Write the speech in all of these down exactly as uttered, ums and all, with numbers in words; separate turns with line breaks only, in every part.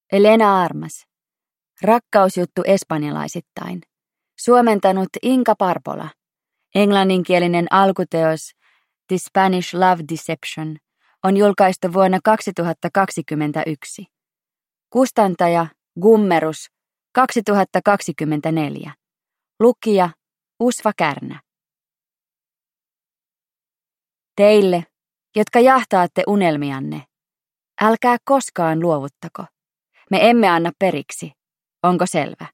Elena Armas. Rakkausjuttu espanjalaisittain. Suomentanut Inka Parpola. Englanninkielinen alkuteos The Spanish Love Deception on julkaistu vuonna kaksituhattakaksikymmentäyksi. Kustantaja Gummerus kaksituhattakaksikymmentäneljä. Lukija Usva Kärnä. Teille, jotka jahtaatte unelmianne, älkää koskaan luovuttako. Me emme anna periksi. Onko selvä?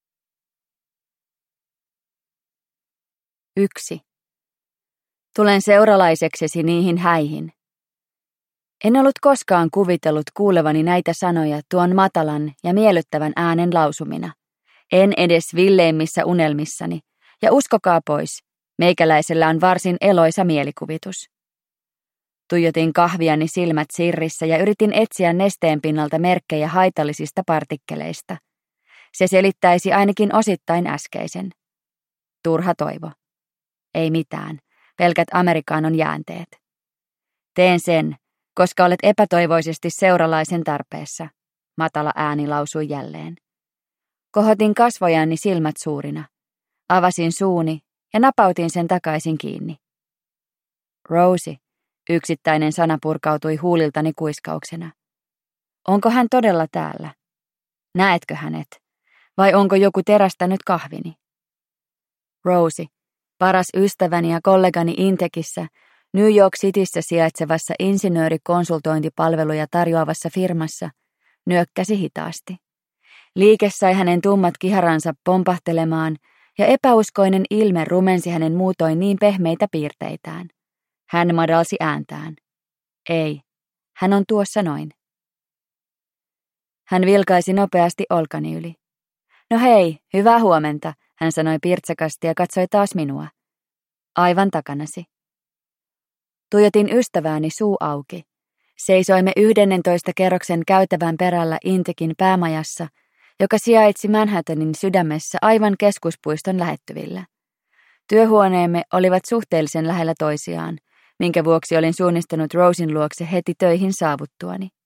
Yksi. Tulen seuralaiseksesi niihin häihin. En ollut koskaan kuvitellut kuulevani näitä sanoja tuon matalan ja miellyttävän äänen lausumina. En edes villeimmissä unelmissani, ja uskokaa pois, meikäläisellä on varsin eloisa mielikuvitus. Tuijotin kahviani silmät sirrissä ja yritin etsiä nesteen pinnalta merkkejä haitallisista partikkeleista. Se selittäisi ainakin osittain äskeisen. Turha toivo. Ei mitään, pelkät amerikanon jäänteet. Teen sen, koska olet epätoivoisesti seuralaisen tarpeessa, matala ääni lausui jälleen. Kohotin kasvojani silmät suurina. Avasin suuni ja napautin sen takaisin kiinni. Rosie, yksittäinen sana purkautui huuliltani kuiskauksena. Onko hän todella täällä? Näetkö hänet? Vai onko joku terästänyt kahvini? Rosie, paras ystäväni ja kollegani Intekissä, New York Cityssä sijaitsevassa insinöörikonsultointipalveluja tarjoavassa firmassa, nyökkäsi hitaasti. Liike sai hänen tummat kiharansa pompahtelemaan ja epäuskoinen ilme rumensi hänen muutoin niin pehmeitä piirteitään. Hän madalsi ääntään. Ei, hän on tuossa noin. Hän vilkaisi nopeasti olkani yli. No hei, hyvää huomenta, hän sanoi pirtsakasti ja katsoi taas minua. Aivan takanasi. Tuijotin ystävääni suu auki. Seisoimme yhdennentoista kerroksen käytävän perällä Intekin päämajassa, joka sijaitsi Manhattanin sydämessä aivan keskuspuiston lähettyvillä. Työhuoneemme olivat suhteellisen lähellä toisiaan, minkä vuoksi olin suunnistanut Rosen luokse heti töihin saavuttuani.